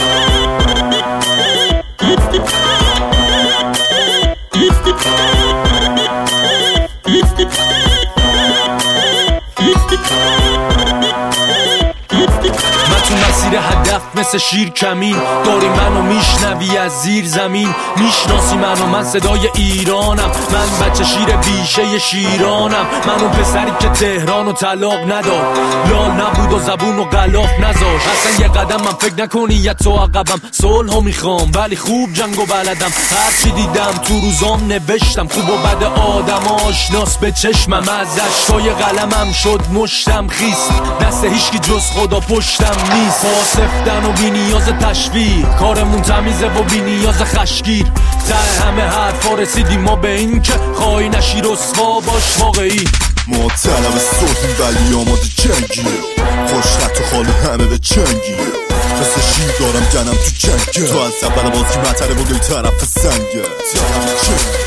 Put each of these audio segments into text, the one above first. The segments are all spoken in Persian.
من تو مسیر هدف مثل شیر کمین داری منو میشنوی از زیر زمین میشناسی منو من صدای ایرانم من بچه شیر بیشه شیرانم من اون پسری که تهران و طلاق نداد لال نبود و زبون و غلاف نذاشت اصلا یه قدم من فکر نکنی یه تو عقبم صلحو میخوام ولی خوب جنگو بلدم هرچی دیدم تو روزام نوشتم خوب و بد آدم آشناس به چشمم از اشکای قلمم شد مشتم خیست دست هیچکی جز خدا پشتم نیست پاسفتن و بی نیاز تشویق کارمون تمیزه و بی نیاز خشگیر ته همه حرفا رسیدیم ما به این که خواهی نشی رسوا باش واقعی ما طلب صلحیم ولی آماده جنگیم خوشنط تو خاله همه به چنگیم مثل شیر دارم جنم تو جنگه تو از اول بازی مطره بگوی طرف سنگه طرف چنگ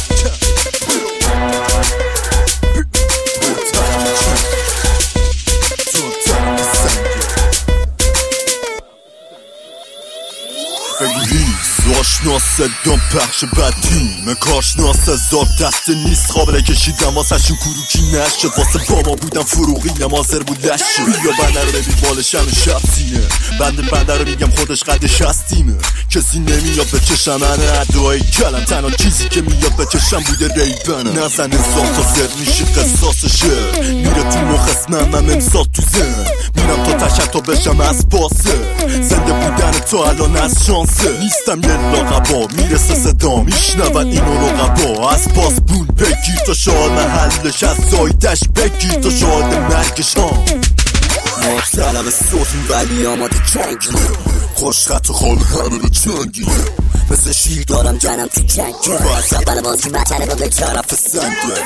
آشناس صدام پخش بدیم کارشناس هزار دسته نیست قابل کشیدم واسه شون کروکی نشد واسه بابا بودم فروغیم حاضر بود لشه بیا بنده رو ببین بالشم شب سینه بنده رو میگم خودش قدش هستیمه کسی نمیاد به چشم منه ادعای کلم تنها چیزی که میاد به چشم بوده ریبنه نزنه زاد تا زر میشی قصاصشه میره تو مخ اسمم امسال تو زن میرم تا تشک تا بشم از پاسه زنده بودن تو الان از شانسه نیستم یه لاغبا میرسه صدا میشنون اینو رقبا از پاس بون بگیر تا شاد محلش از زایدش بگیر تا شاد مرگش ها ما طلب صوتیم ولی آماده جنگیم خوش خط و خال همه به چنگیم مثل شیر دارم جنم تو جنگه باز اول بازی مطره با به طرف سنگه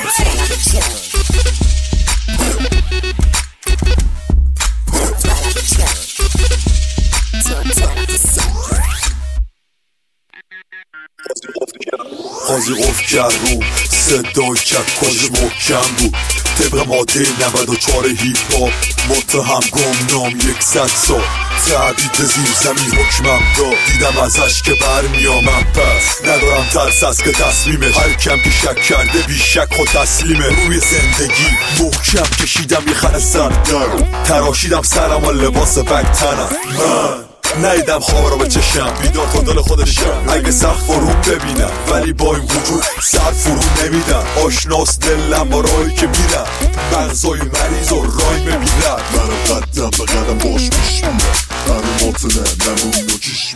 قاضی قفل کرد رو صدای کرد کاش محکم بود طبق ماده 94 هیپ هاپ متهم گمنام 100 سال تعبید زیر زمین حکمم داد دیدم ازش که برمیامم پس ندارم ترس از که تصمیمه هر کم که شک کرده بیشک خود تسلیمه روی زندگی محکم کشیدم یه خر سردر تراشیدم سرم و لباس بگتنم من نیدم خواب رو به چشم بیدار تا دل خودشم اگه سخت فرو ببینم ولی با این وجود سر فرو نمیدم آشناس دلم با راهی که میرم مغزای مریض و رای میبینم منم قدم به قدم باش پیش میرم همه ماطنه نمونی و کش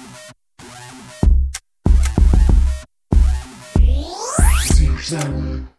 میرم